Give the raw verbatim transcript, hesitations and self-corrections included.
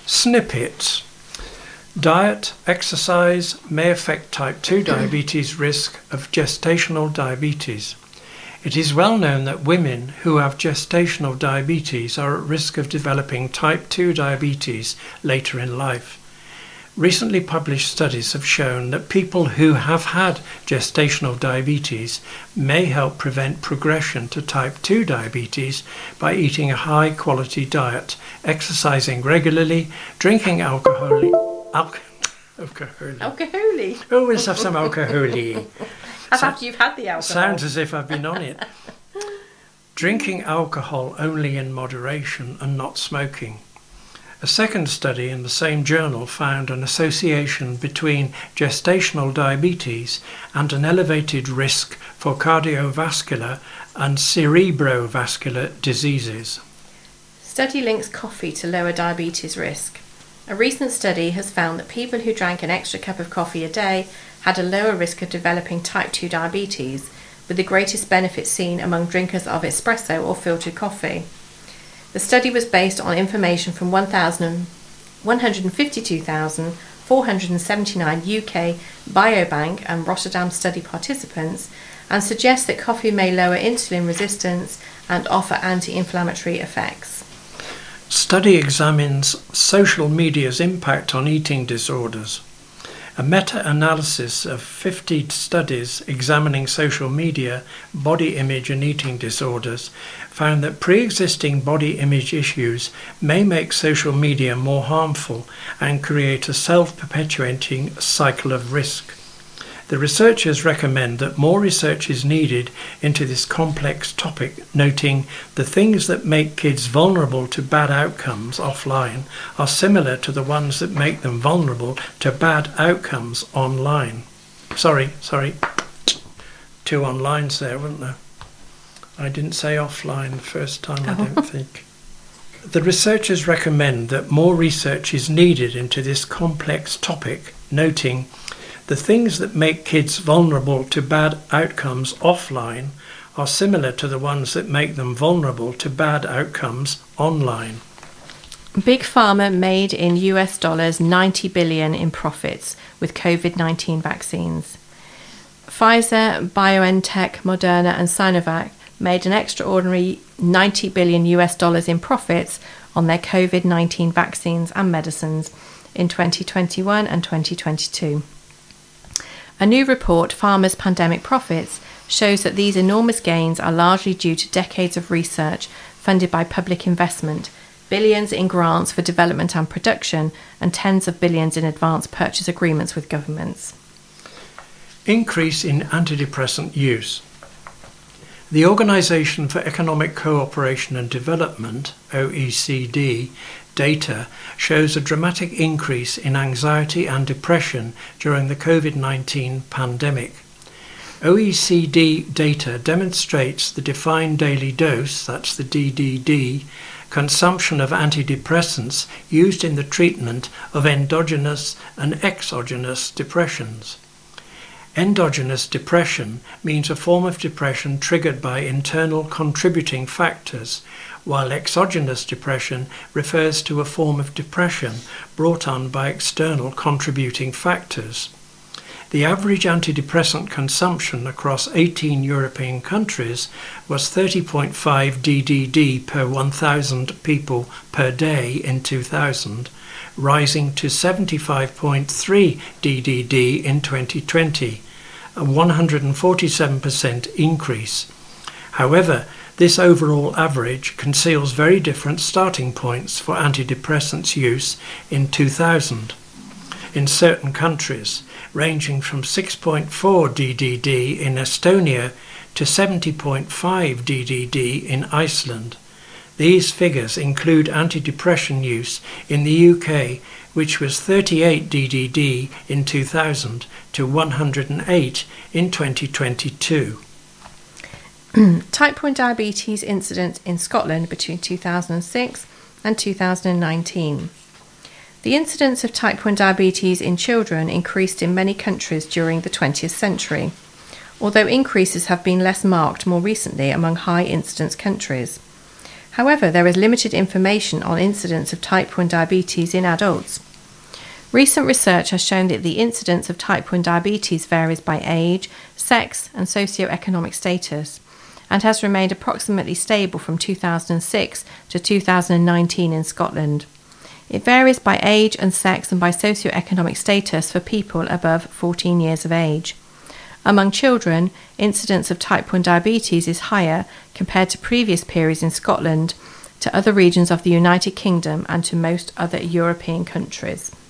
Snippets. Diet, exercise may affect type two diabetes risk of gestational diabetes. It is well known that women who have gestational diabetes are at risk of developing type two diabetes later in life. Recently published studies have shown that people who have had gestational diabetes may help prevent progression to type two diabetes by eating a high-quality diet, exercising regularly, drinking alcohol. Al- alcohol. Alcohol. Always have some alcohol. So, after you've had the alcohol. Sounds as if I've been on it. Drinking alcohol only in moderation and not smoking. A second study in the same journal found an association between gestational diabetes and an elevated risk for cardiovascular and cerebrovascular diseases. Study links coffee to lower diabetes risk. A recent study has found that people who drank an extra cup of coffee a day had a lower risk of developing type two diabetes, with the greatest benefit seen among drinkers of espresso or filtered coffee. The study was based on information from one hundred fifty-two thousand four hundred seventy-nine U K Biobank and Rotterdam study participants and suggests that coffee may lower insulin resistance and offer anti-inflammatory effects. Study examines social media's impact on eating disorders. A meta-analysis of fifty studies examining social media, body image and eating disorders found that pre-existing body image issues may make social media more harmful and create a self-perpetuating cycle of risk. The researchers recommend that more research is needed into this complex topic, noting the things that make kids vulnerable to bad outcomes offline are similar to the ones that make them vulnerable to bad outcomes online. Sorry, sorry. Two onlines there, weren't there? I didn't say offline the first time, I don't think. The researchers recommend that more research is needed into this complex topic, noting the things that make kids vulnerable to bad outcomes offline are similar to the ones that make them vulnerable to bad outcomes online. Big Pharma made in U S dollars ninety billion dollars in profits with COVID nineteen vaccines. Pfizer, BioNTech, Moderna and Sinovac made an extraordinary ninety billion U S dollars in profits on their COVID nineteen vaccines and medicines in twenty twenty-one and twenty twenty-two. A new report, Pharma's Pandemic Profits, shows that these enormous gains are largely due to decades of research funded by public investment, billions in grants for development and production, and tens of billions in advance purchase agreements with governments. Increase in antidepressant use. The Organisation for Economic Cooperation and Development, O E C D, data shows a dramatic increase in anxiety and depression during the COVID nineteen pandemic. O E C D data demonstrates the defined daily dose, that's the D D D, consumption of antidepressants used in the treatment of endogenous and exogenous depressions. Endogenous depression means a form of depression triggered by internal contributing factors, while exogenous depression refers to a form of depression brought on by external contributing factors. The average antidepressant consumption across eighteen European countries was thirty point five D D D per one thousand people per day in two thousand, rising to seventy-five point three D D D in twenty twenty, a one hundred forty-seven percent increase. However, this overall average conceals very different starting points for antidepressants use in two thousand. In certain countries, ranging from six point four D D D in Estonia to seventy point five D D D in Iceland. These figures include antidepressant use in the U K, which was thirty-eight D D D in two thousand to one hundred eight in twenty twenty-two. Type one diabetes incidence in Scotland between two thousand six and two thousand nineteen. The incidence of type one diabetes in children increased in many countries during the twentieth century, although increases have been less marked more recently among high incidence countries. However, there is limited information on incidence of type one diabetes in adults. Recent research has shown that the incidence of type one diabetes varies by age, sex, and socioeconomic status, and has remained approximately stable from two thousand six to two thousand nineteen in Scotland. It varies by age and sex and by socioeconomic status for people above fourteen years of age. Among children, incidence of type one diabetes is higher compared to previous periods in Scotland, to other regions of the United Kingdom, and to most other European countries.